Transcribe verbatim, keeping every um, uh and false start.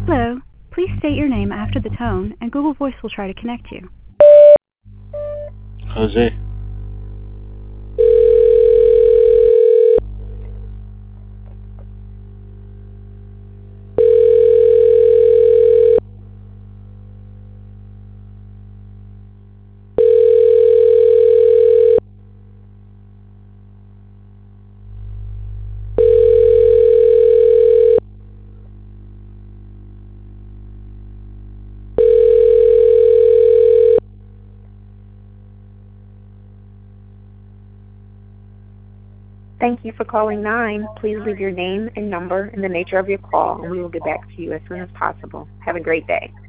Hello. Please state your name after the tone, and Google Voice will try to connect you. Jose. Thank you for calling nine. Please leave your name and number and the nature of your call, and we will get back to you as soon as possible. Have a great day.